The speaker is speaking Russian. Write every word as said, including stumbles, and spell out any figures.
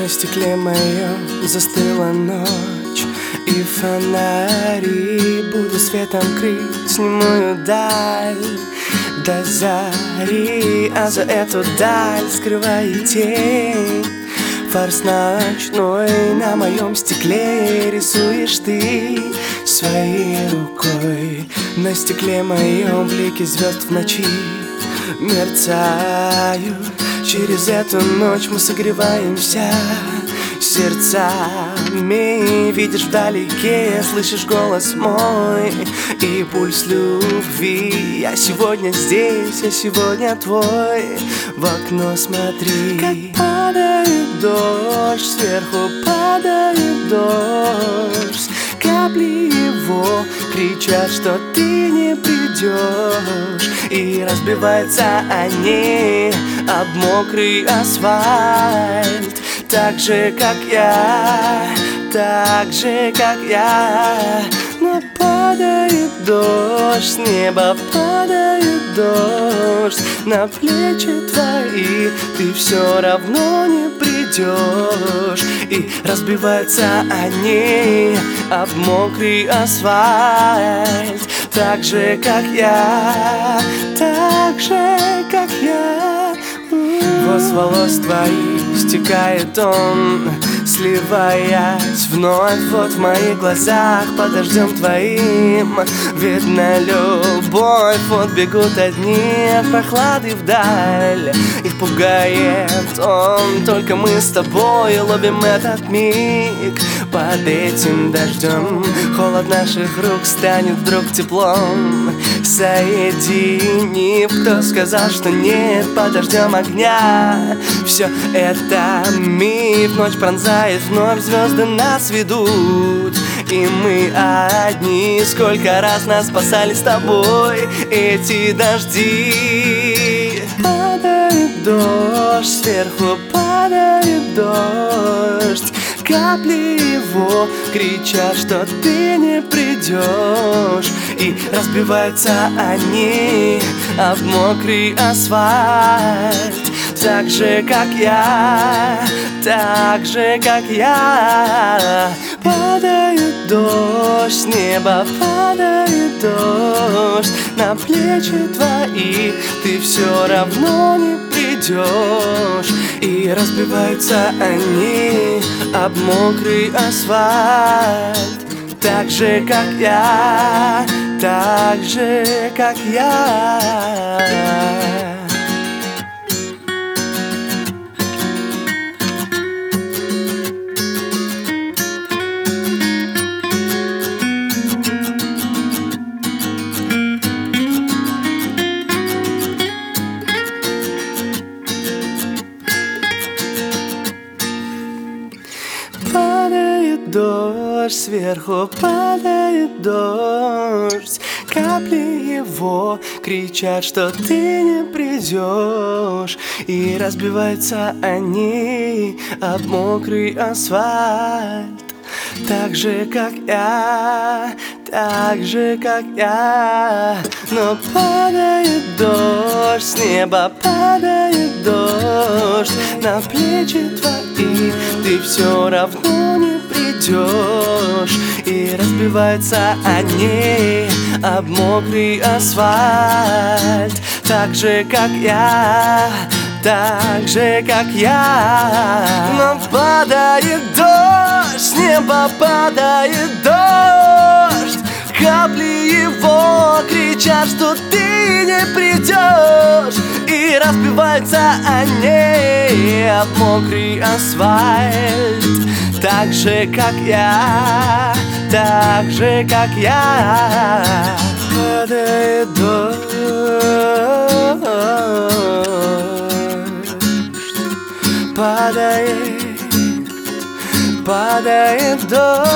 На стекле моем застыла ночь, и фонари буду светом крыть немую даль до зари, а за эту даль скрывает тень. Фарс ночной на моем стекле рисуешь ты своей рукой. На стекле моем блики звезд в ночи мерцают. Через эту ночь мы согреваемся сердцами. Видишь вдалеке, слышишь голос мой и пульс любви. Я сегодня здесь, я сегодня твой. В окно смотри, как падает дождь, сверху падает дождь. Капли его кричат, что ты не придешь, и разбиваются они об мокрый асфальт. Так же, как я, так же, как я. Но падает дождь, с неба падает дождь на плечи твои. Ты все равно не придешь, и разбиваются они об мокрый асфальт. Так же, как я, так же, как я. Вот с волос твоих стекает он, сливаясь вновь. Вот в моих глазах под дождем твоим видна любовь. Вот бегут одни от прохлады вдаль, их пугает он. Только мы с тобой ловим этот миг. Под этим дождем холод наших рук станет вдруг теплом, соединив. Кто сказал, что нет под дождем огня? Все это миф. Ночь пронзает, вновь звезды нас ведут, и мы одни. Сколько раз нас спасали с тобой эти дожди. Падает дождь, сверху падает дождь. Капли его кричат, что ты не придешь, и разбиваются они об мокрый асфальт. Так же, как я, так же, как я. Падает дождь, с неба падает дождь на плечи твои. Ты все равно не придешь, и разбиваются они об мокрый асфальт. Так же, как я, так же, как я. Падает дождь, сверху падает дождь. Капли его кричат, что ты не придешь, и разбиваются они об мокрый асфальт. Так же, как я, так же, как я. Но падает дождь, с неба падает дождь на плечи твои. Ты все равно не придешь, и разбиваются они об мокрый асфальт. Так же, как я, так же, как я. Но падает дождь, с неба падает дождь. Капли его кричат, что ты не придешь, и разбиваются они об мокрый асфальт. Так же, как я, так же, как я. Падает дождь, падает, падает дождь.